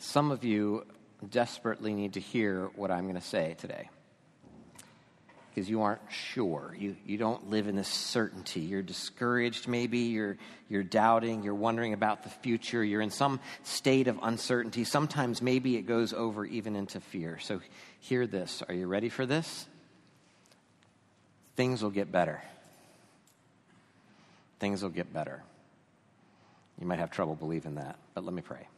Some of you desperately need to hear what I'm going to say today because you aren't sure. You don't live in this certainty. You're discouraged maybe. You're doubting. You're wondering about the future. You're in some state of uncertainty. Sometimes maybe it goes over even into fear. So hear this. Are you ready for this? Things will get better. Things will get better. You might have trouble believing that, but let me pray.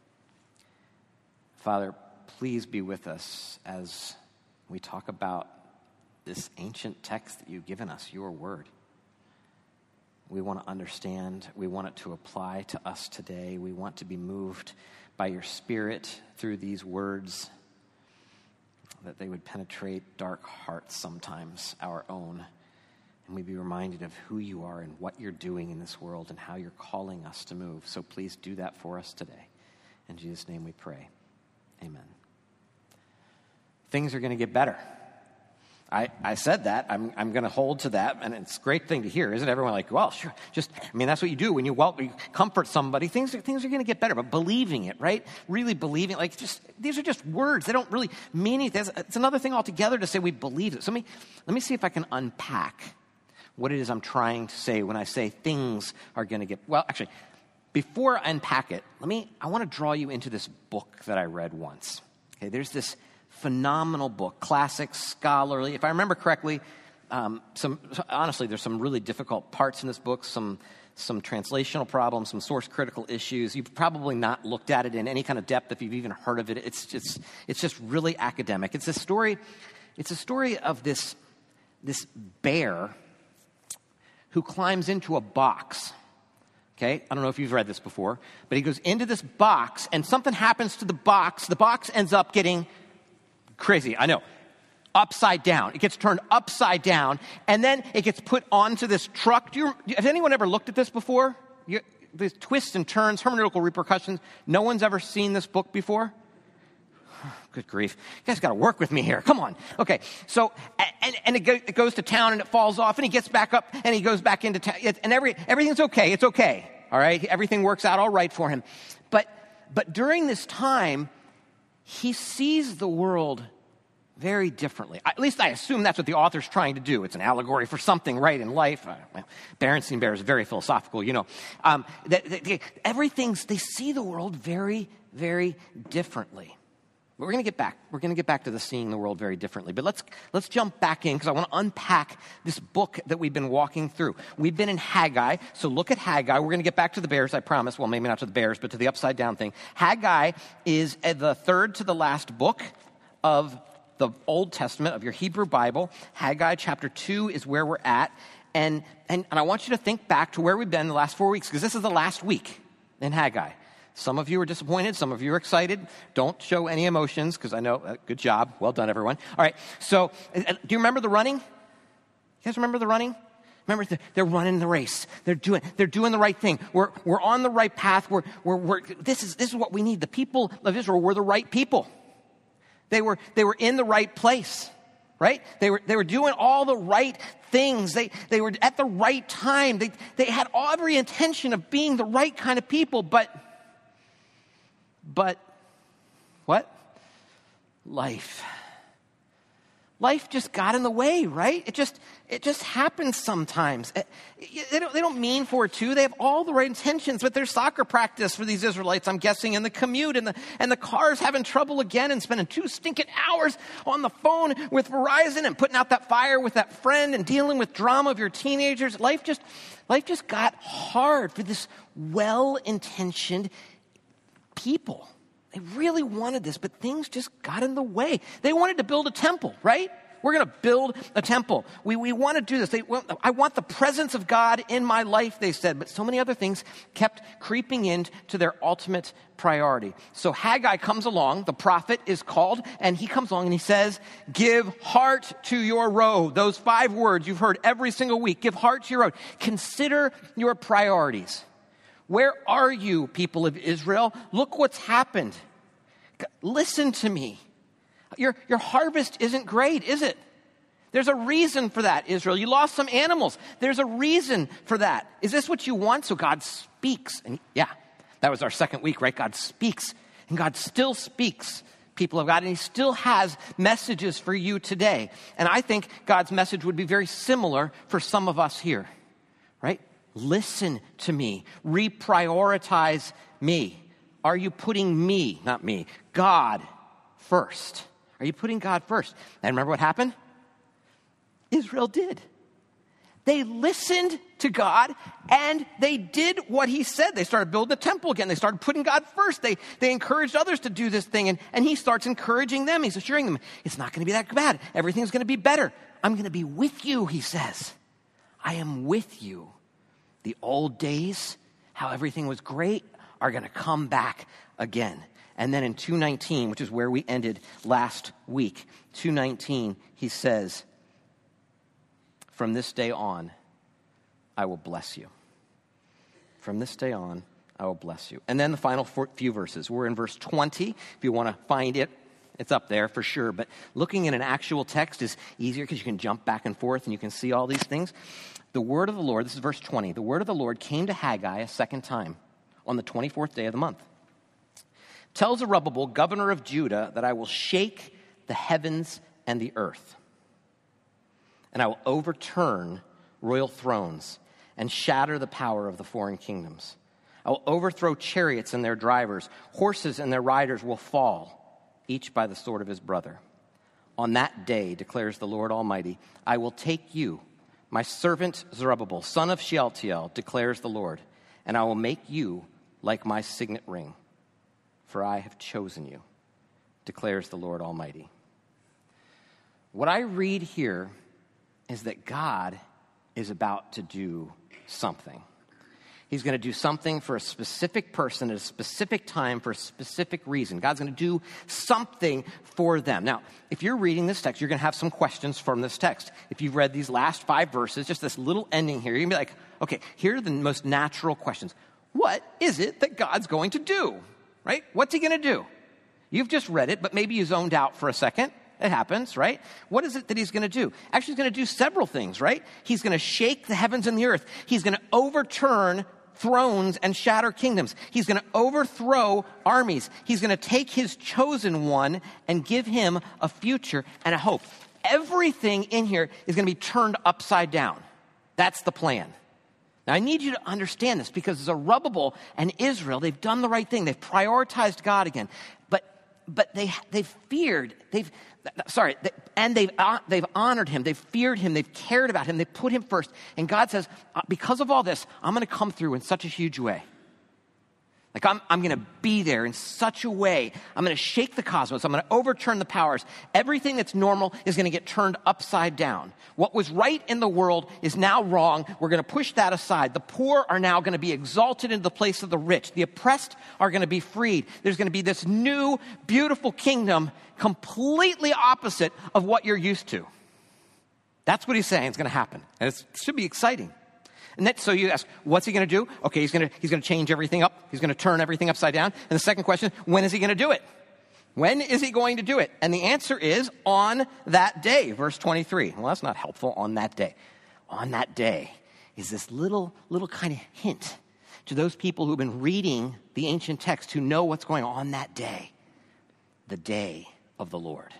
Father, please be with us as we talk about this ancient text that you've given us, your word. We want to understand. We want it to apply to us today. We want to be moved by your Spirit through these words, that they would penetrate dark hearts sometimes, our own, and we'd be reminded of who you are and what you're doing in this world and how you're calling us to move. So please do that for us today. In Jesus' name we pray. Amen. Things are going to get better. I said that. I'm going to hold to that, and it's a great thing to hear, isn't it? Everyone like, well, sure. That's what you do when you comfort somebody. Things are going to get better, but believing it, right? Really believing it. These are just words. They don't really mean anything. It's another thing altogether to say we believe it. So let me see if I can unpack what it is I'm trying to say when I say things are going to get, well, actually, before I unpack it, I want to draw you into this book that I read once. Okay, there's this phenomenal book, classic, scholarly. If I remember correctly, honestly, there's some really difficult parts in this book, some translational problems, some source critical issues. You've probably not looked at it in any kind of depth if you've even heard of it. It's just really academic. It's a story of this bear who climbs into a box. Okay, I don't know if you've read this before, but he goes into this box, and something happens to the box. The box ends up getting crazy, I know, upside down. It gets turned upside down, and then it gets put onto this truck. Has anyone ever looked at this before? These twists and turns, hermeneutical repercussions. No one's ever seen this book before? Good grief. You guys got to work with me here. Come on. Okay. So, and it goes to town and it falls off and he gets back up and he goes back into town. And everything's okay. It's okay. All right. Everything works out all right for him. But during this time, he sees the world very differently. At least I assume that's what the author's trying to do. It's an allegory for something, right, in life. Berenstein Bear is very philosophical, you know. They see the world very, very differently. We're going to get back. We're going to get back to the seeing the world very differently. But let's jump back in because I want to unpack this book that we've been walking through. We've been in Haggai, so look at Haggai. We're going to get back to the bears, I promise. Well, maybe not to the bears, but to the upside down thing. Haggai is the third to the last book of the Old Testament, of your Hebrew Bible. Haggai chapter 2 is where we're at. And I want you to think back to where we've been the last 4 weeks because this is the last week in Haggai. Some of you are disappointed. Some of you are excited. Don't show any emotions because I know, good job. Well done, everyone. All right. So do you remember the running? You guys remember the running? Remember, they're running the race. They're doing the right thing. We're on the right path. This is what we need. The people of Israel were the right people. They were in the right place, right? They were doing all the right things. They were at the right time. They had every intention of being the right kind of people, but what? Life just got in the way, right? It just happens sometimes. They don't mean for it to. They have all the right intentions, but there's soccer practice for these Israelites, I'm guessing, and the commute, and the car's having trouble again, and spending 2 stinking hours on the phone with Verizon, and putting out that fire with that friend, and dealing with drama of your teenagers. Life just got hard for this well-intentioned people. They really wanted this, but things just got in the way. They wanted to build a temple, right? We're going to build a temple. We want to do this. I want the presence of God in my life, they said, but so many other things kept creeping into their ultimate priority. So Haggai comes along, the prophet is called, and he comes along and he says, give heart to your road. Those 5 words you've heard every single week. Give heart to your road. Consider your priorities. Where are you, people of Israel? Look what's happened. Listen to me. Your harvest isn't great, is it? There's a reason for that, Israel. You lost some animals. There's a reason for that. Is this what you want? So God speaks. And yeah, that was our second week, right? God speaks. And God still speaks, people of God, and he still has messages for you today. And I think God's message would be very similar for some of us here, right? Listen to me. Reprioritize me. Are you putting me, not me, God first? Are you putting God first? And remember what happened? Israel did. They listened to God and they did what he said. They started building the temple again. They started putting God first. They encouraged others to do this thing, and he starts encouraging them. He's assuring them, it's not going to be that bad. Everything's going to be better. I'm going to be with you, he says. I am with you. The old days, how everything was great, are going to come back again. And then in 2:19, which is where we ended last week, 2:19, he says, from this day on, I will bless you. From this day on, I will bless you. And then the final few verses. We're in verse 20. If you want to find it, it's up there for sure. But looking at an actual text is easier because you can jump back and forth and you can see all these things. The word of the Lord, this is verse 20. The word of the Lord came to Haggai a second time on the 24th day of the month. Tell Zerubbabel, governor of Judah, that I will shake the heavens and the earth. And I will overturn royal thrones and shatter the power of the foreign kingdoms. I will overthrow chariots and their drivers. Horses and their riders will fall, each by the sword of his brother. On that day, declares the Lord Almighty, I will take you, my servant Zerubbabel, son of Shealtiel, declares the Lord, and I will make you like my signet ring, for I have chosen you, declares the Lord Almighty. What I read here is that God is about to do something. He's going to do something for a specific person at a specific time for a specific reason. God's going to do something for them. Now, if you're reading this text, you're going to have some questions from this text. If you've read these last 5 verses, just this little ending here, you're going to be like, okay, here are the most natural questions. What is it that God's going to do? Right? What's he going to do? You've just read it, but maybe you zoned out for a second. It happens, right? What is it that he's going to do? Actually, he's going to do several things, right? He's going to shake the heavens and the earth. He's going to overturn thrones and shatter kingdoms. He's going to overthrow armies. He's going to take his chosen one and give him a future and a hope. Everything in here is going to be turned upside down. That's the plan. Now, I need you to understand this because Zerubbabel and Israel, they've done the right thing. They've prioritized God again. But they've feared, they've honored him, they've feared him, they've cared about him, they've put him first. And God says, because of all this, I'm going to come through in such a huge way. Like I'm going to be there in such a way. I'm going to shake the cosmos. I'm going to overturn the powers. Everything that's normal is going to get turned upside down. What was right in the world is now wrong. We're going to push that aside. The poor are now going to be exalted into the place of the rich. The oppressed are going to be freed. There's going to be this new, beautiful kingdom completely opposite of what you're used to. That's what he's saying is going to happen. And it should be exciting. And so you ask, what's he going to do? Okay, he's going to change everything up. He's going to turn everything upside down. And the second question, when is he going to do it? When is he going to do it? And the answer is on that day, verse 23. Well, that's not helpful, on that day. On that day is this little kind of hint to those people who've been reading the ancient text, who know what's going on that day, the day of the Lord.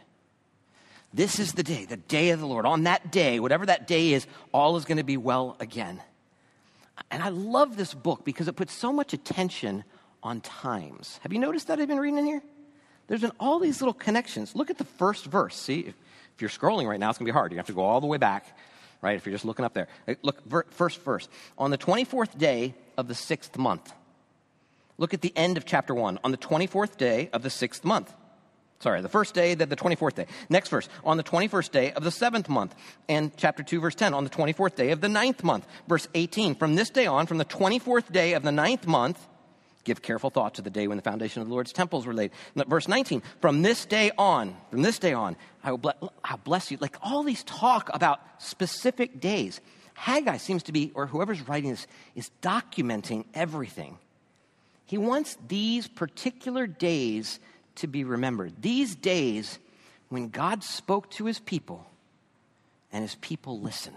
This is the day of the Lord. On that day, whatever that day is, all is going to be well again. And I love this book because it puts so much attention on times. Have you noticed that I've been reading in here? There's been all these little connections. Look at the first verse. See, if you're scrolling right now, it's going to be hard. You have to go all the way back, right, if you're just looking up there. Look, first verse. On the 24th day of the 6th month. Look at the end of chapter 1. On the 24th day of the 6th month. Sorry, the first day, the 24th day. Next verse, on the 21st day of the 7th month. And chapter 2, verse 10, on the 24th day of the 9th month. Verse 18, from this day on, from the 24th day of the 9th month, give careful thought to the day when the foundation of the Lord's temples were laid. Verse 19, from this day on, I will bless you. Like all these talk about specific days. Haggai seems to be, or whoever's writing this, is documenting everything. He wants these particular days to be remembered. These days when God spoke to his people and his people listened.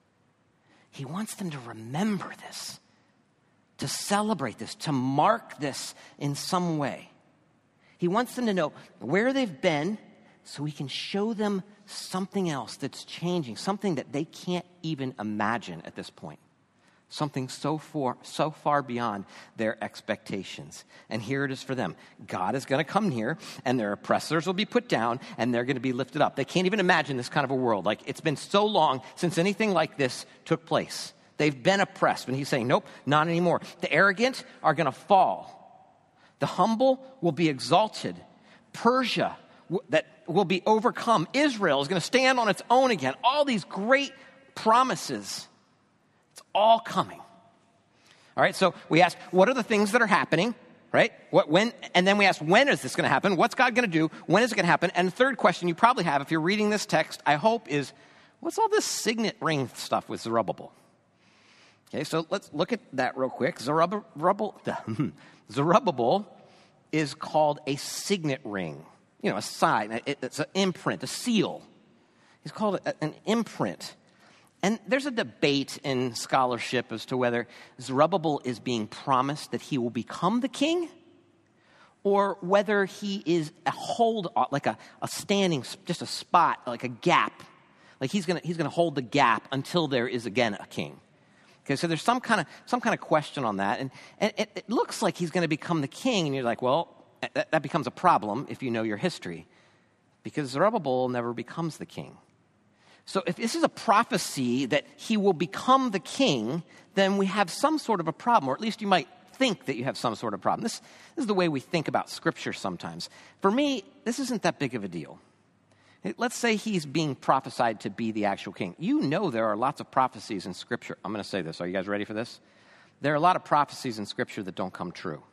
He wants them to remember this, to celebrate this, to mark this in some way. He wants them to know where they've been so he can show them something else that's changing, something that they can't even imagine at this point. Something so far beyond their expectations. And here it is for them. God is going to come here, and their oppressors will be put down, and they're going to be lifted up. They can't even imagine this kind of a world. Like, it's been so long since anything like this took place. They've been oppressed. And he's saying, nope, not anymore. The arrogant are going to fall. The humble will be exalted. Persia that will be overcome. Israel is going to stand on its own again. All these great promises. It's all coming. All right, so we ask, what are the things that are happening, right? And then we ask, when is this going to happen? What's God going to do? When is it going to happen? And the third question you probably have, if you're reading this text, I hope, is, what's all this signet ring stuff with Zerubbabel? Okay, so let's look at that real quick. Zerubbabel is called a signet ring. You know, a sign. It's an imprint, a seal. He's called an imprint. And there's a debate in scholarship as to whether Zerubbabel is being promised that he will become the king, or whether he is a hold, like a standing, just a spot, like a gap. Like he's gonna hold the gap until there is again a king. Okay, so there's some kind of question on that, and it looks like he's going to become the king, and you're like, well, that becomes a problem if you know your history, because Zerubbabel never becomes the king. So if this is a prophecy that he will become the king, then we have some sort of a problem, or at least you might think that you have some sort of problem. This is the way we think about Scripture sometimes. For me, this isn't that big of a deal. Let's say he's being prophesied to be the actual king. You know there are lots of prophecies in Scripture. I'm going to say this. Are you guys ready for this? There are a lot of prophecies in Scripture that don't come true.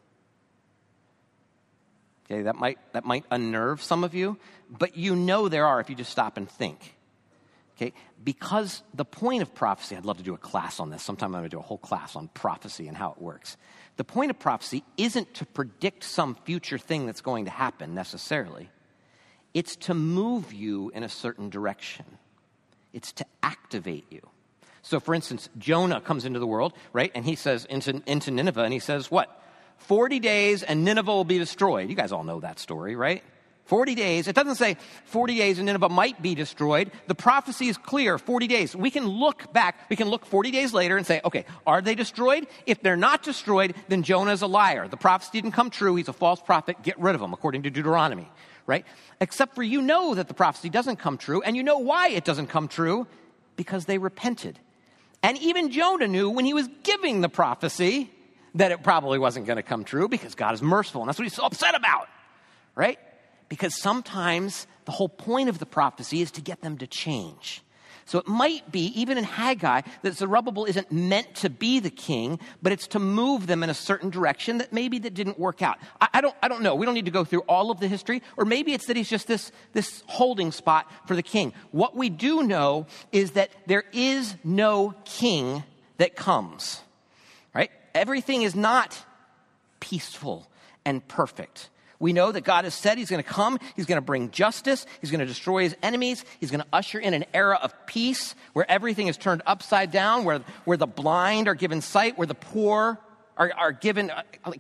Okay, that might unnerve some of you, but you know there are if you just stop and think. Okay, because the point of prophecy, I'd love to do a class on this. Sometime I'm going to do a whole class on prophecy and how it works. The point of prophecy isn't to predict some future thing that's going to happen necessarily. It's to move you in a certain direction. It's to activate you. So, for instance, Jonah comes into the world, right? And he says into Nineveh, and he says, what? 40 days and Nineveh will be destroyed. You guys all know that story, right? 40 days. It doesn't say 40 days and Nineveh might be destroyed. The prophecy is clear, 40 days. We can look back. We can look 40 days later and say, okay, are they destroyed? If they're not destroyed, then Jonah is a liar. The prophecy didn't come true. He's a false prophet. Get rid of him, according to Deuteronomy, right? Except for you know that the prophecy doesn't come true, and you know why it doesn't come true, because they repented. And even Jonah knew when he was giving the prophecy that it probably wasn't going to come true, because God is merciful, and that's what he's so upset about, right? Because sometimes the whole point of the prophecy is to get them to change. So it might be, even in Haggai, that Zerubbabel isn't meant to be the king, but it's to move them in a certain direction that maybe that didn't work out. I don't know. We don't need to go through all of the history. Or maybe it's that he's just this holding spot for the king. What we do know is that there is no king that comes. Right? Everything is not peaceful and perfect. We know that God has said he's going to come, he's going to bring justice, he's going to destroy his enemies, he's going to usher in an era of peace where everything is turned upside down, where the blind are given sight, where the poor are given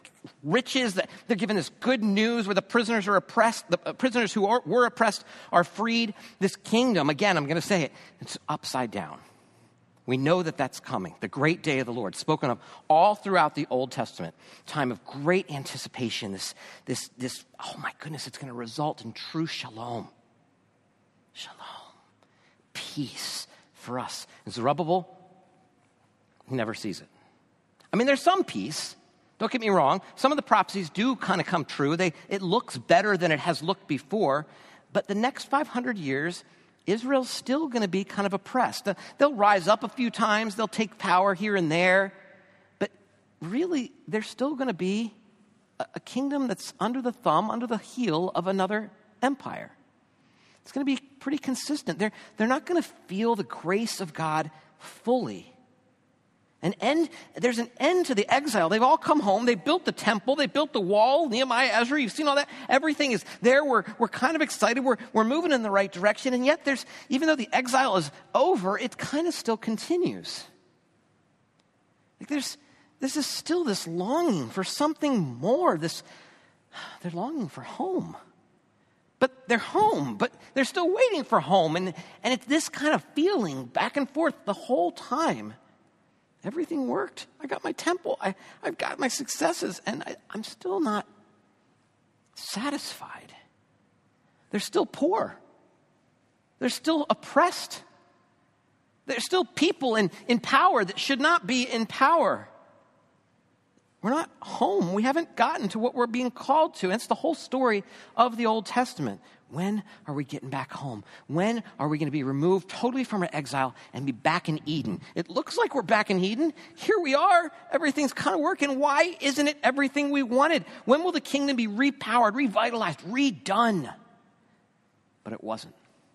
riches, that they're given this good news, where the prisoners are oppressed, the prisoners who were oppressed are freed. This kingdom, again, I'm going to say it, it's upside down. We know that that's coming, the great day of the Lord, spoken of all throughout the Old Testament. Time of great anticipation, this oh my goodness, it's going to result in true shalom. Shalom. Peace for us. And Zerubbabel, he never sees it. I mean, there's some peace. Don't get me wrong. Some of the prophecies do kind of come true. It looks better than it has looked before. But the next 500 years, Israel's still going to be kind of oppressed. They'll rise up a few times. They'll take power here and there. But really, they're still going to be a kingdom that's under the thumb, under the heel of another empire. It's going to be pretty consistent. They're not going to feel the grace of God fully. There's an end to the exile. They've all come home. They built the temple. They built the wall. Nehemiah, Ezra, you've seen all that. Everything is there. We're kind of excited. We're moving in the right direction. And yet even though the exile is over, it kind of still continues. Like this is still this longing for something more, this They're longing for home. But they're home, but they're still waiting for home. And it's this kind of feeling back and forth the whole time. Everything worked. I got my temple. I've got my successes, and I'm still not satisfied. They're still poor. They're still oppressed. There's still people in power that should not be in power. We're not home. We haven't gotten to what we're being called to. And it's the whole story of the Old Testament. When are we getting back home? When are we going to be removed totally from our exile and be back in Eden? It looks like we're back in Eden. Here we are. Everything's kind of working. Why isn't it everything we wanted? When will the kingdom be repowered, revitalized, redone? But it wasn't.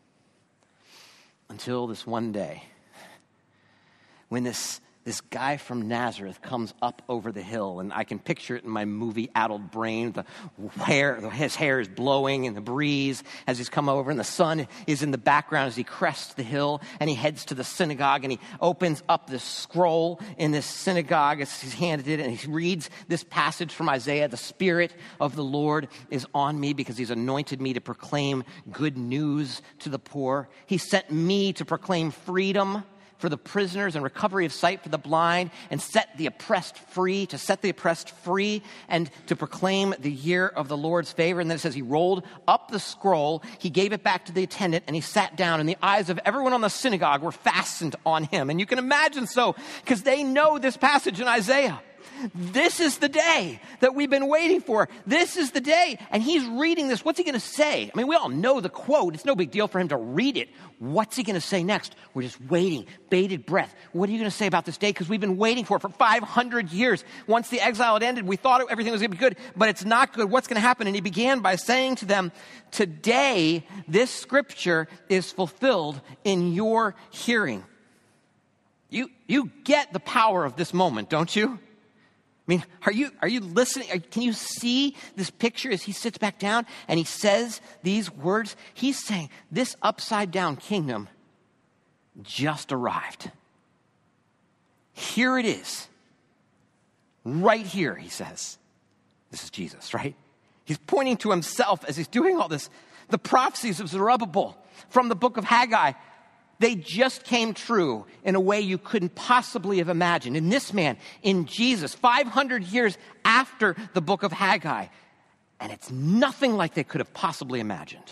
Until this one day, when this guy from Nazareth comes up over the hill, and I can picture it in my movie-addled brain. His hair is blowing in the breeze as he's come over, and the sun is in the background as he crests the hill, and he heads to the synagogue, and he opens up this scroll in this synagogue as he's handed it, and he reads this passage from Isaiah. The Spirit of the Lord is on me because he's anointed me to proclaim good news to the poor. He sent me to proclaim freedom for the prisoners and recovery of sight for the blind, and set the oppressed free, and to proclaim the year of the Lord's favor. And then it says he rolled up the scroll, he gave it back to the attendant, and he sat down, and the eyes of everyone on the synagogue were fastened on him. And you can imagine so, because they know this passage in Isaiah. This is the day that we've been waiting for. This is the day. And he's reading this. What's he going to say? I mean, we all know the quote. It's no big deal for him to read it. What's he going to say next? We're just waiting, bated breath. What are you going to say about this day? Because we've been waiting for it for 500 years. Once the exile had ended, we thought everything was going to be good, but it's not good. What's going to happen? And he began by saying to them, today, this scripture is fulfilled in your hearing. You get the power of this moment, don't you? I mean, are you listening? Can you see this picture as he sits back down and he says these words? He's saying this upside down kingdom just arrived. Here it is. Right here, he says. This is Jesus, right? He's pointing to himself as he's doing all this. The prophecies of Zerubbabel from the book of Haggai, they just came true in a way you couldn't possibly have imagined. In this man, in Jesus, 500 years after the book of Haggai. And it's nothing like they could have possibly imagined.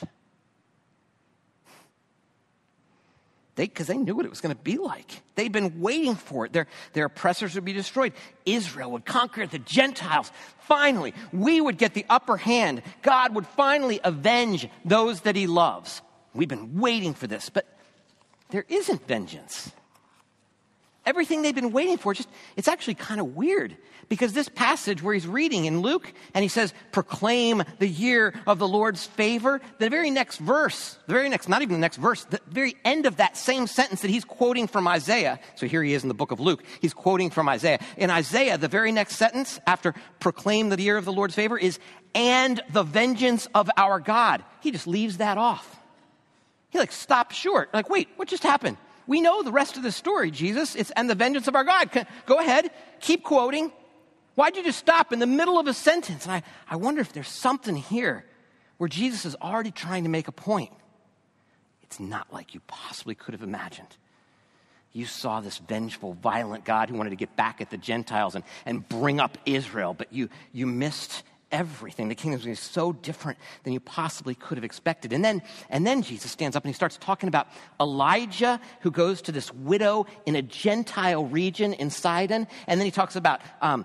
Because they knew what it was going to be like. They'd been waiting for it. Their oppressors would be destroyed. Israel would conquer the Gentiles. Finally, we would get the upper hand. God would finally avenge those that he loves. We've been waiting for this, but there isn't vengeance. Everything they've been waiting for, it's actually kind of weird. Because this passage where he's reading in Luke, and he says, proclaim the year of the Lord's favor, the very next verse, not even the next verse, the very end of that same sentence that he's quoting from Isaiah. So here he is in the book of Luke. He's quoting from Isaiah. In Isaiah, the very next sentence after proclaim the year of the Lord's favor is, and the vengeance of our God. He just leaves that off. He stops short. Wait, what just happened? We know the rest of the story, Jesus. It's and the vengeance of our God. Go ahead, keep quoting. Why'd you just stop in the middle of a sentence? And I wonder if there's something here where Jesus is already trying to make a point. It's not like you possibly could have imagined. You saw this vengeful, violent God who wanted to get back at the Gentiles and bring up Israel, but you missed everything. The kingdom is so different than you possibly could have expected. And then Jesus stands up and he starts talking about Elijah, who goes to this widow in a Gentile region in Sidon. And then he talks about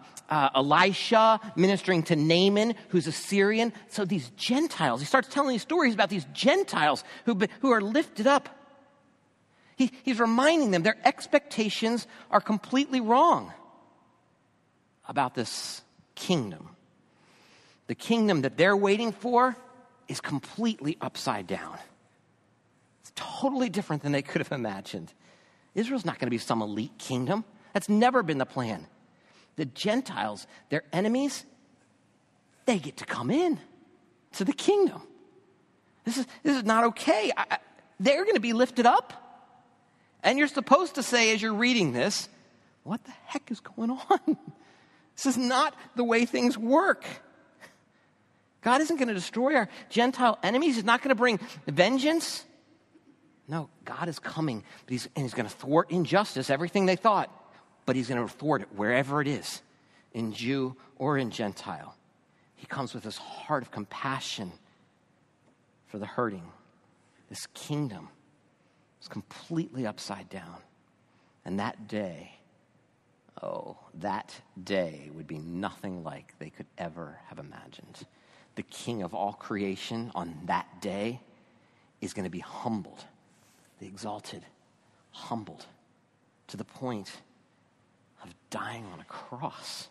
Elisha ministering to Naaman, who's a Syrian. So these Gentiles, he starts telling these stories about these Gentiles who are lifted up. He's reminding them their expectations are completely wrong about this kingdom. The kingdom that they're waiting for is completely upside down. It's totally different than they could have imagined. Israel's not going to be some elite kingdom. That's never been the plan. The Gentiles, their enemies, they get to come in to the kingdom. This is not okay. They're going to be lifted up. And you're supposed to say as you're reading this, what the heck is going on? This is not the way things work. God isn't going to destroy our Gentile enemies. He's not going to bring vengeance. No, God is coming, but he's going to thwart injustice, everything they thought, but he's going to thwart it wherever it is, in Jew or in Gentile. He comes with this heart of compassion for the hurting. This kingdom is completely upside down. And that day would be nothing like they could ever have imagined. The King of all creation on that day is going to be humbled, the exalted, humbled to the point of dying on a cross.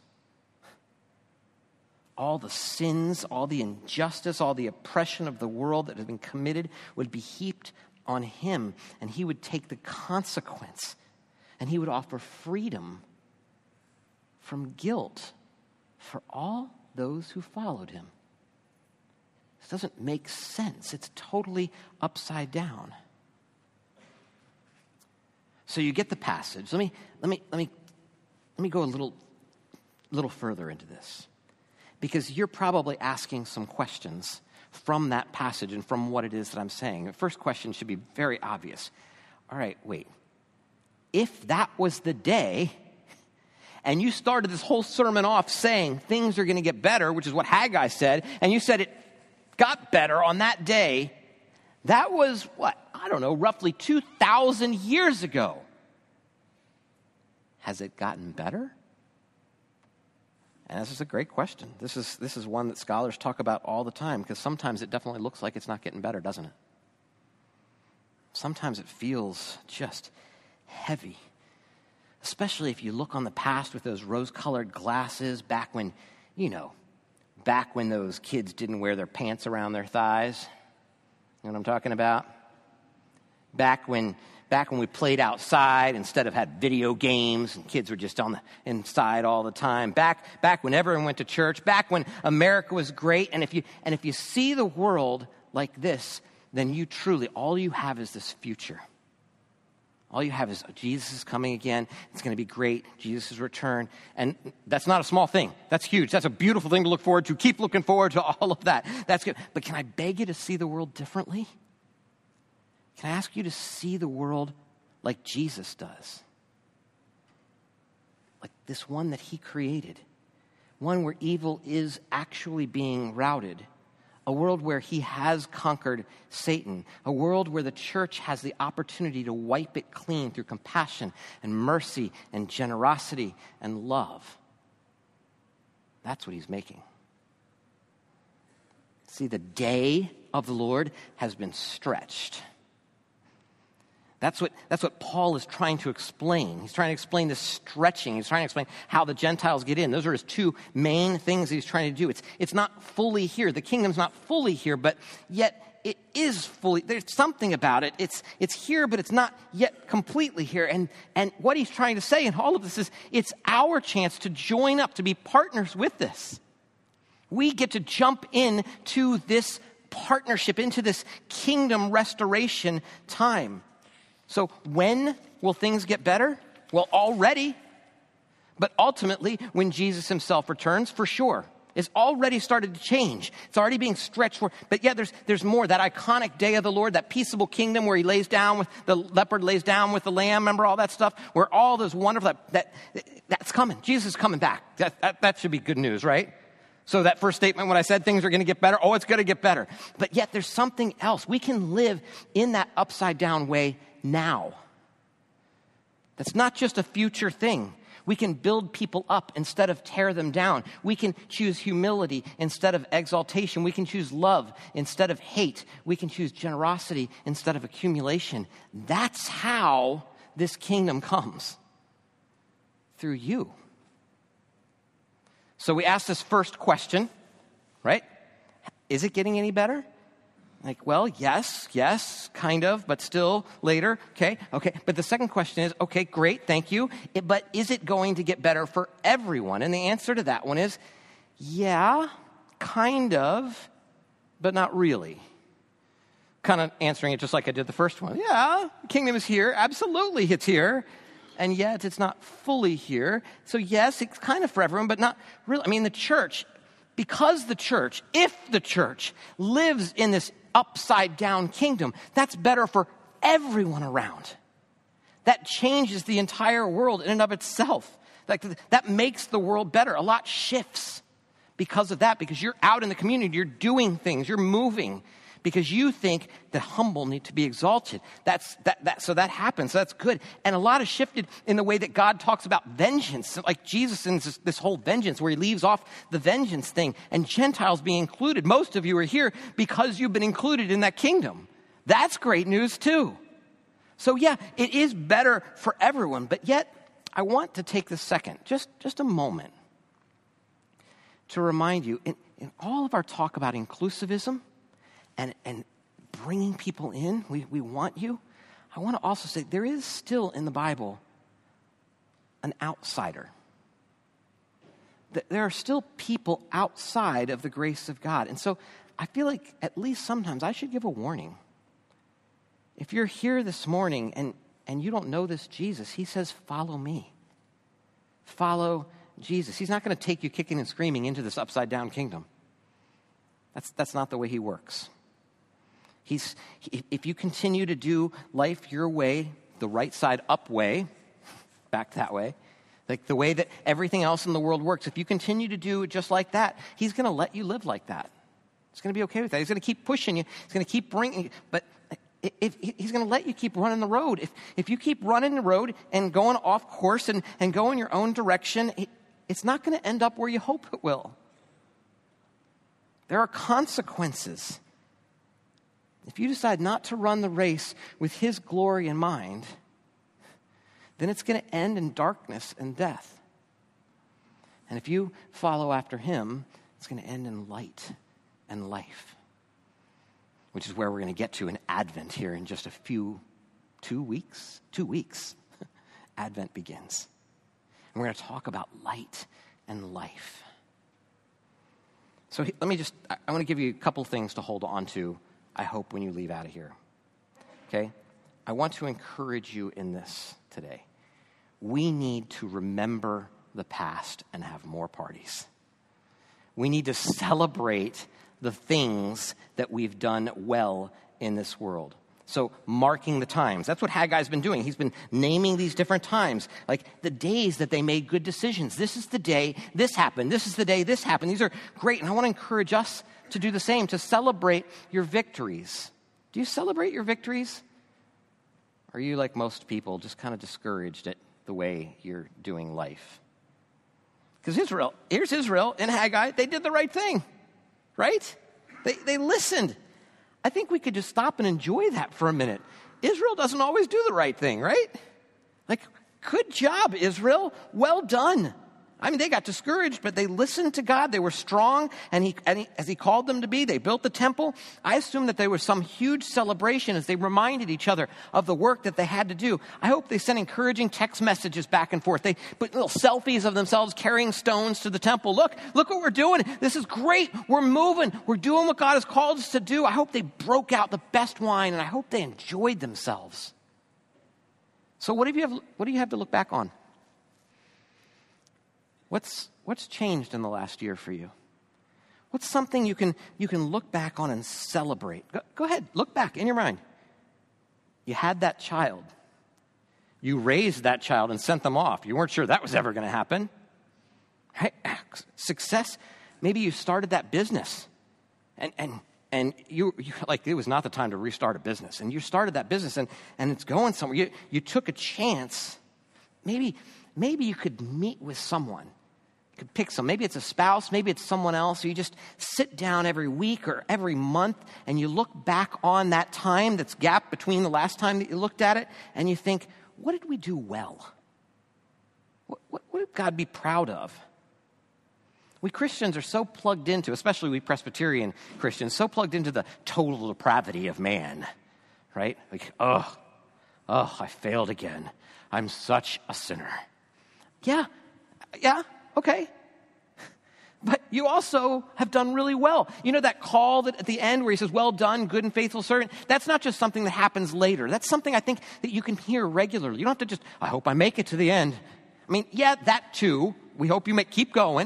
All the sins, all the injustice, all the oppression of the world that had been committed would be heaped on him, and he would take the consequence, and he would offer freedom from guilt for all those who followed him. This doesn't make sense. It's totally upside down. So you get the passage. Let me go a little further into this, because you're probably asking some questions from that passage and from what it is that I'm saying. The first question should be very obvious. All right, wait. If that was the day, and you started this whole sermon off saying things are going to get better, which is what Haggai said, and you said it got better on that day, that was, what, I don't know, roughly 2,000 years ago. Has it gotten better? And this is a great question. This is one that scholars talk about all the time, because sometimes it definitely looks like it's not getting better, doesn't it? Sometimes it feels just heavy, especially if you look on the past with those rose-colored glasses back when those kids didn't wear their pants around their thighs. You know what I'm talking about? Back when we played outside instead of had video games and kids were just on the inside all the time. Back when everyone went to church. Back when America was great. And if you see the world like this, then you truly, all you have is this future. All you have is Jesus is coming again. It's going to be great. Jesus' return. And that's not a small thing. That's huge. That's a beautiful thing to look forward to. Keep looking forward to all of that. That's good. But can I beg you to see the world differently? Can I ask you to see the world like Jesus does? Like this one that he created. One where evil is actually being routed. A world where he has conquered Satan. A world where the church has the opportunity to wipe it clean through compassion and mercy and generosity and love. That's what he's making. See, the day of the Lord has been stretched. That's what Paul is trying to explain. He's trying to explain this stretching. He's trying to explain how the Gentiles get in. Those are his two main things he's trying to do. It's not fully here. The kingdom's not fully here, but yet it is fully. There's something about it. It's here, but it's not yet completely here. And what he's trying to say in all of this is it's our chance to join up, to be partners with this. We get to jump into this partnership, into this kingdom restoration time. So when will things get better? Well, already. But ultimately, when Jesus himself returns, for sure. It's already started to change. It's already being stretched for. But yeah, there's more. That iconic day of the Lord, that peaceable kingdom where he lays down with the leopard, lays down with the lamb. Remember all that stuff? Where all those wonderful, that's coming. Jesus is coming back. That should be good news, right? So that first statement when I said things are going to get better, it's going to get better. But yet there's something else. We can live in that upside down way now. That's not just a future thing. We can build people up instead of tear them down. We can choose humility instead of exaltation. We can choose love instead of hate. We can choose generosity instead of accumulation. That's how this kingdom comes. Through you. So we asked this first question, right? Is it getting any better? Like, well, yes, kind of, but still later. Okay. But the second question is, okay, great, thank you. But is it going to get better for everyone? And the answer to that one is, yeah, kind of, but not really. Kind of answering it just like I did the first one. Yeah, the kingdom is here. Absolutely, it's here. And yet it's not fully here. So yes, it's kind of for everyone, but not really. I mean, the church, because if the church lives in this upside down kingdom, that's better for everyone around. That changes the entire world in and of itself. That makes the world better. A lot shifts because of that, because you're out in the community, you're doing things, you're moving, because you think the humble need to be exalted. So that happens. So that's good. And a lot has shifted in the way that God talks about vengeance, like Jesus in this whole vengeance, where he leaves off the vengeance thing, and Gentiles being included. Most of you are here because you've been included in that kingdom. That's great news too. So yeah, it is better for everyone, but yet I want to take this second, just a moment, to remind you, in all of our talk about inclusivism and bringing people in, we want you, I want to also say there is still in the Bible an outsider. There are still people outside of the grace of God. And so I feel like at least sometimes I should give a warning. If you're here this morning and you don't know this Jesus, he says, follow me. Follow Jesus. He's not going to take you kicking and screaming into this upside down kingdom. That's not the way he works. If you continue to do life your way, the right side up way, back that way, like the way that everything else in the world works, if you continue to do it just like that, he's going to let you live like that. He's going to be okay with that. He's going to keep pushing you. He's going to keep bringing you. But if he's going to let you keep running the road. If you keep running the road and going off course and going your own direction, it's not going to end up where you hope it will. There are consequences. If you decide not to run the race with his glory in mind, then it's going to end in darkness and death. And if you follow after him, it's going to end in light and life, which is where we're going to get to in Advent here in just 2 weeks. Advent begins. And we're going to talk about light and life. So I want to give you a couple things to hold on to, I hope, when you leave out of here. Okay? I want to encourage you in this today. We need to remember the past and have more parties. We need to celebrate the things that we've done well in this world. So marking the times. That's what Haggai's been doing. He's been naming these different times, like the days that they made good decisions. This is the day this happened. This is the day this happened. These are great. And I want to encourage us to do the same, to celebrate your victories. Do you celebrate your victories? Or are you, like most people, just kind of discouraged at the way you're doing life? Because here's Israel in Haggai. They did the right thing, right? They listened. I think we could just stop and enjoy that for a minute. Israel doesn't always do the right thing, right? Like, good job, Israel. Well done. I mean, they got discouraged, but they listened to God. They were strong, and as he called them to be, they built the temple. I assume that there was some huge celebration as they reminded each other of the work that they had to do. I hope they sent encouraging text messages back and forth. They put little selfies of themselves carrying stones to the temple. Look what we're doing. This is great. We're moving. We're doing what God has called us to do. I hope they broke out the best wine, and I hope they enjoyed themselves. So what do you have to look back on? What's changed in the last year for you? What's something you can look back on and celebrate? Go ahead, look back in your mind. You had that child. You raised that child and sent them off. You weren't sure that was ever going to happen. Right? Success. Maybe you started that business, and you like, it was not the time to restart a business, and you started that business, and it's going somewhere. You took a chance. Maybe you could meet with someone. You could pick some. Maybe it's a spouse. Maybe it's someone else. Or you just sit down every week or every month and you look back on that time that's gap between the last time that you looked at it, and you think, what did we do well? What did God be proud of? We Christians are so plugged into, especially we Presbyterian Christians, so plugged into the total depravity of man, right? Like, oh, I failed again. I'm such a sinner. Yeah, okay. But you also have done really well. You know that call that at the end where he says, well done, good and faithful servant? That's not just something that happens later. That's something I think that you can hear regularly. You don't have to just, I hope I make it to the end. I mean, yeah, that too. We hope you keep going.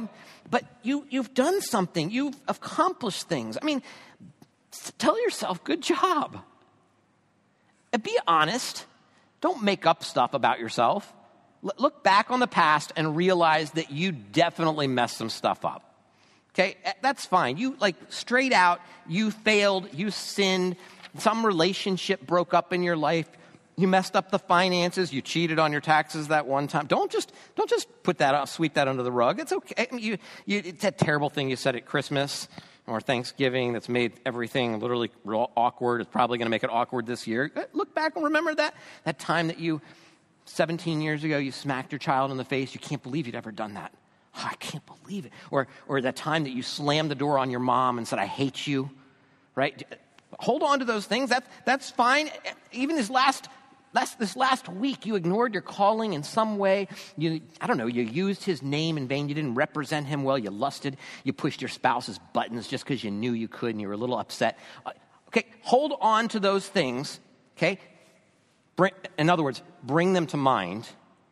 but you've done something. You've accomplished things. I mean, tell yourself, good job. And be honest. Don't make up stuff about yourself. Look back on the past and realize that you definitely messed some stuff up. Okay, that's fine. You, straight out, you failed, you sinned, some relationship broke up in your life, you messed up the finances, you cheated on your taxes that one time. Don't just put that up, sweep that under the rug. It's okay. I mean, it's that terrible thing you said at Christmas or Thanksgiving that's made everything literally real awkward. It's probably going to make it awkward this year. Look back and remember that time that 17 years ago, you smacked your child in the face. You can't believe you'd ever done that. Oh, I can't believe it. Or that time that you slammed the door on your mom and said, I hate you, right? Hold on to those things. That's fine. Even this last week, you ignored your calling in some way. You used his name in vain. You didn't represent him well. You lusted. You pushed your spouse's buttons just because you knew you could and you were a little upset. Okay, hold on to those things, okay? In other words, bring them to mind.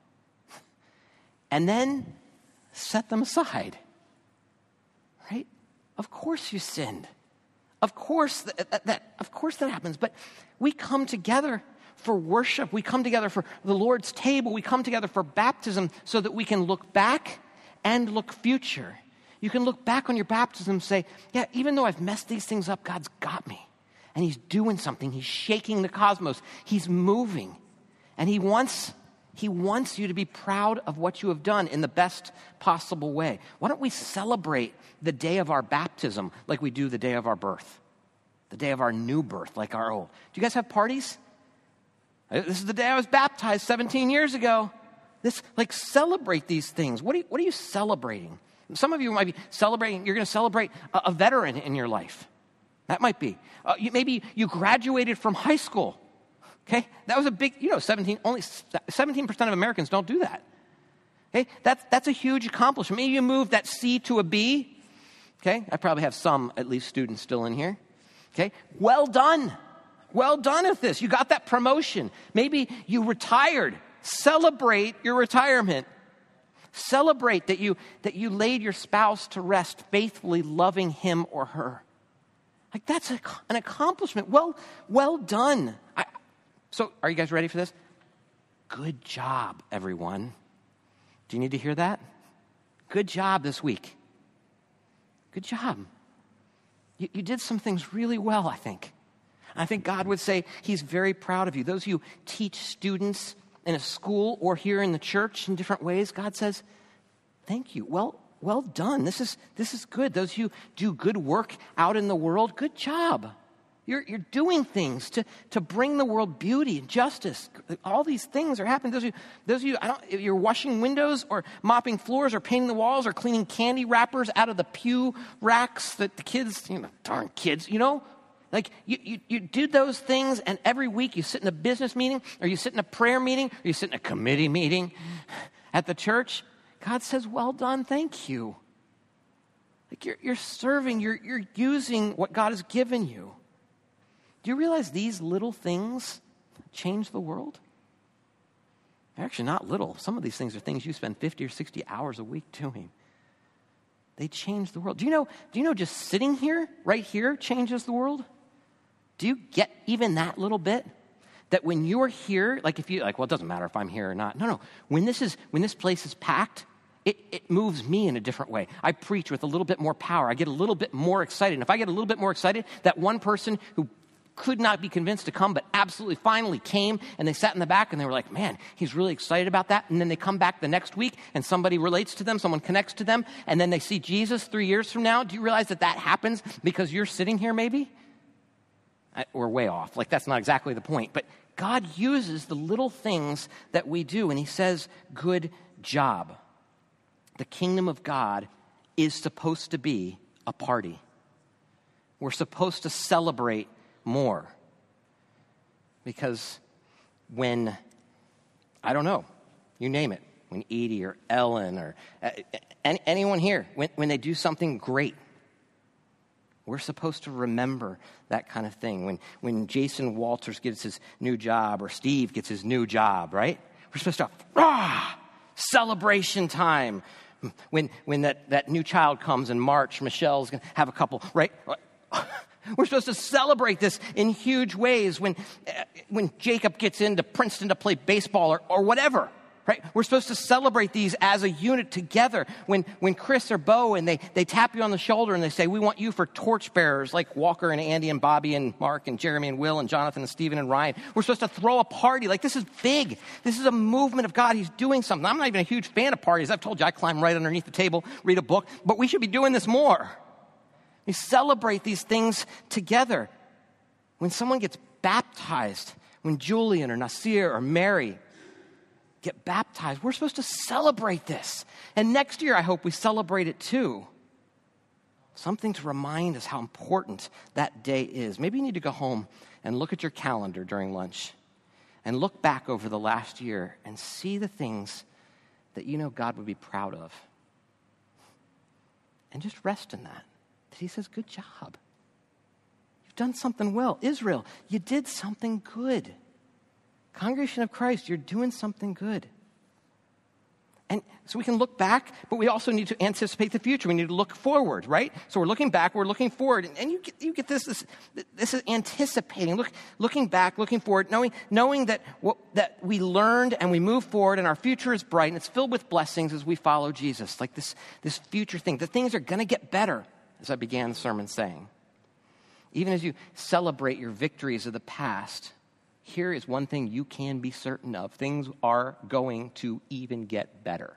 And then set them aside, right? Of course you sinned. Of course that happens. But we come together for worship. We come together for the Lord's table. We come together for baptism so that we can look back and look future. You can look back on your baptism and say, yeah, even though I've messed these things up, God's got me. And he's doing something. He's shaking the cosmos. He's moving. And he wants you to be proud of what you have done in the best possible way. Why don't we celebrate the day of our baptism like we do the day of our birth? The day of our new birth, like our old. Do you guys have parties? This is the day I was baptized 17 years ago. Celebrate these things. What are you celebrating? Some of you might be celebrating, you're going to celebrate a veteran in your life. That might be. Maybe you graduated from high school. Okay, that was a big, only 17% of Americans don't do that. Okay, that's a huge accomplishment. Maybe you moved that C to a B. Okay, I probably have some, at least, students still in here. Okay, well done. Well done at this. You got that promotion. Maybe you retired. Celebrate your retirement. Celebrate that you laid your spouse to rest faithfully, loving him or her. That's an accomplishment. Well done. So, are you guys ready for this? Good job, everyone. Do you need to hear that? Good job this week. Good job. You did some things really well, I think. I think God would say he's very proud of you. Those of you who teach students in a school or here in the church in different ways, God says, thank you. Well done. This is good. Those of you who do good work out in the world, good job. You're doing things to bring the world beauty and justice. All these things are happening. Those of you, you're washing windows or mopping floors or painting the walls or cleaning candy wrappers out of the pew racks that the kids, darn kids, you do those things, and every week you sit in a business meeting or you sit in a prayer meeting or you sit in a committee meeting at the church. God says, well done, thank you. You're serving, you're using what God has given you. Do you realize these little things change the world? They're actually not little. Some of these things are things you spend 50 or 60 hours a week doing. They change the world. Do you know just sitting here, right here, changes the world? Do you get even that little bit? That when you're here, it doesn't matter if I'm here or not. No. When this place is packed, it moves me in a different way. I preach with a little bit more power. I get a little bit more excited. And if I get a little bit more excited, that one person who could not be convinced to come, but absolutely finally came, and they sat in the back, and they were like, man, he's really excited about that. And then they come back the next week, and somebody relates to them, someone connects to them, and then they see Jesus 3 years from now. Do you realize that happens because you're sitting here maybe? We're way off. That's not exactly the point. But God uses the little things that we do, and he says, good job. The kingdom of God is supposed to be a party. We're supposed to celebrate more. Because when, you name it, when Edie or Ellen or anyone here, when they do something great, we're supposed to remember that kind of thing. When Jason Walters gets his new job or Steve gets his new job, right? We're supposed to, celebration time. When that new child comes in March, Michelle's going to have a couple, right? We're supposed to celebrate this in huge ways when Jacob gets into Princeton to play baseball or whatever, right? We're supposed to celebrate these as a unit together. When Chris or Bo and they tap you on the shoulder and they say, we want you for torchbearers like Walker and Andy and Bobby and Mark and Jeremy and Will and Jonathan and Stephen and Ryan. We're supposed to throw a party. Like, this is big. This is a movement of God. He's doing something. I'm not even a huge fan of parties. I've told you I climb right underneath the table, read a book, but we should be doing this more. We celebrate these things together. When someone gets baptized, when Julian or Nasir or Mary get baptized, we're supposed to celebrate this. And next year, I hope we celebrate it too. Something to remind us how important that day is. Maybe you need to go home and look at your calendar during lunch and look back over the last year and see the things that you know God would be proud of. And just rest in that. He says, good job. You've done something well. Israel, you did something good. Congregation of Christ, you're doing something good. And so we can look back, but we also need to anticipate the future. We need to look forward, right? So we're looking back, we're looking forward. And you get this is anticipating, looking back, looking forward, knowing that we learned and we move forward and our future is bright and it's filled with blessings as we follow Jesus. Like this future thing. The things are going to get better. As I began the sermon saying, even as you celebrate your victories of the past, here is one thing you can be certain of. Things are going to even get better.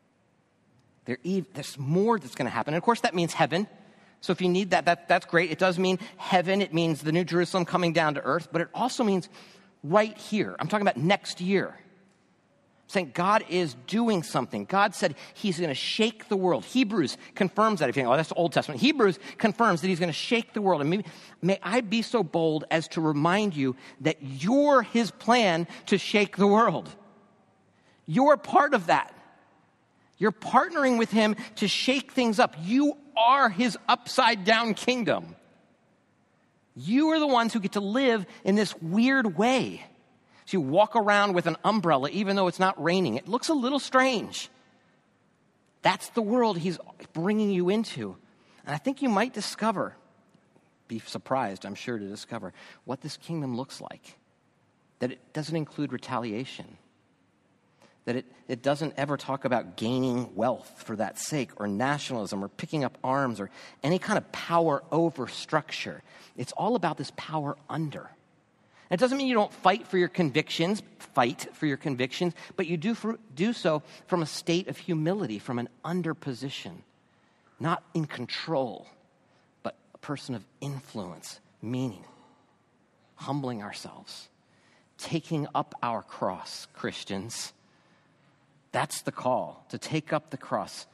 There's more that's going to happen. And of course, that means heaven. So if you need that's great. It does mean heaven. It means the New Jerusalem coming down to earth. But it also means right here. I'm talking about next year. Saying God is doing something. God said he's going to shake the world. Hebrews confirms that. If you think, oh, that's the Old Testament. Hebrews confirms that he's going to shake the world. And may I be so bold as to remind you that you're his plan to shake the world. You're part of that. You're partnering with him to shake things up. You are his upside down kingdom. You are the ones who get to live in this weird way. So you walk around with an umbrella even though it's not raining. It looks a little strange. That's the world he's bringing you into. And I think you might be surprised, I'm sure, to discover what this kingdom looks like. That it doesn't include retaliation. That it doesn't ever talk about gaining wealth for that sake or nationalism or picking up arms or any kind of power over structure. It's all about this power under. It doesn't mean you don't fight for your convictions, but you do so from a state of humility, from an under position, not in control, but a person of influence, meaning, humbling ourselves, taking up our cross, Christians. That's the call, to take up the cross,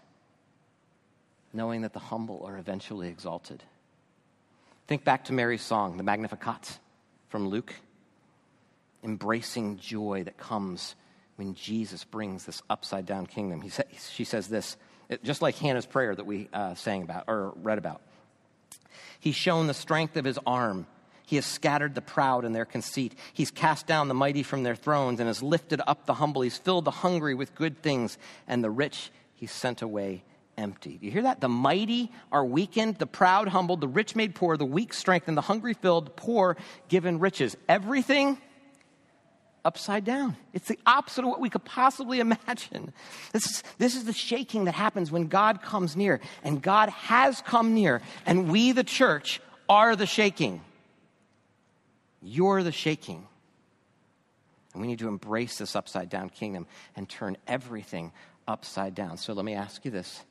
knowing that the humble are eventually exalted. Think back to Mary's song, the Magnificat, from Luke, embracing joy that comes when Jesus brings this upside-down kingdom. She says this, just like Hannah's prayer that we sang about or read about. He's shown the strength of his arm. He has scattered the proud in their conceit. He's cast down the mighty from their thrones and has lifted up the humble. He's filled the hungry with good things, and the rich he's sent away empty. Do you hear that? The mighty are weakened, the proud humbled, the rich made poor, the weak strengthened, the hungry filled, the poor given riches. Everything upside down. It's the opposite of what we could possibly imagine. This is the shaking that happens when God comes near. And God has come near. And we, the church, are the shaking. You're the shaking. And we need to embrace this upside down kingdom and turn everything upside down. So let me ask you this.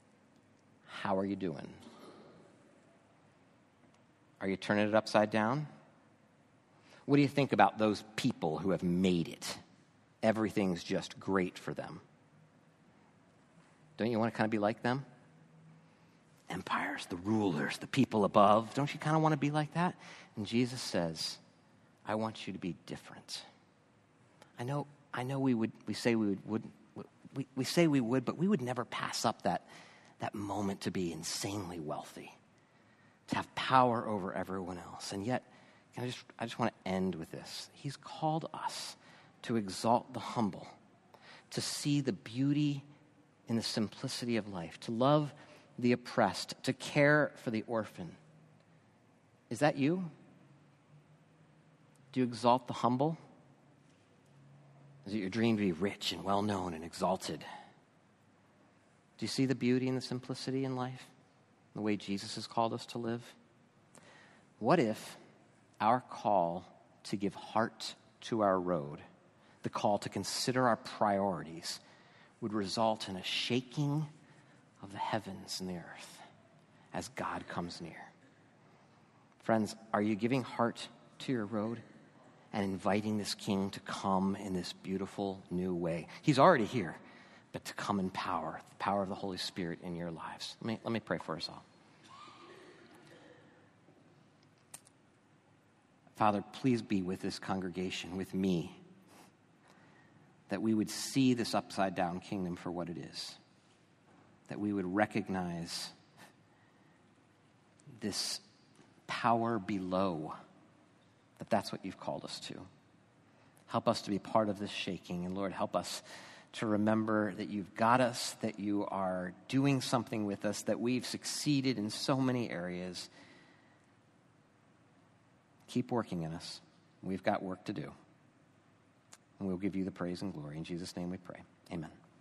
How are you doing? Are you turning it upside down? What do you think about those people who have made it? Everything's just great for them. Don't you want to kind of be like them? Empires, the rulers, the people above. Don't you kind of want to be like that? And Jesus says, I want you to be different. I know we say we would, but we would never pass up that moment to be insanely wealthy, to have power over everyone else. And yet, I just want to end with this. He's called us to exalt the humble, to see the beauty in the simplicity of life, to love the oppressed, to care for the orphan. Is that you? Do you exalt the humble? Is it your dream to be rich and well-known and exalted? Do you see the beauty and the simplicity in life, the way Jesus has called us to live? What if our call to give heart to our road, the call to consider our priorities, would result in a shaking of the heavens and the earth as God comes near? Friends, are you giving heart to your road and inviting this King to come in this beautiful new way? He's already here, but to come in power, the power of the Holy Spirit in your lives. Let me pray for us all. Father, please be with this congregation, with me, that we would see this upside-down kingdom for what it is, that we would recognize this power below, that that's what you've called us to. Help us to be part of this shaking, and Lord, help us to remember that you've got us, that you are doing something with us, that we've succeeded in so many areas. Keep working in us. We've got work to do. And we'll give you the praise and glory. In Jesus' name we pray. Amen.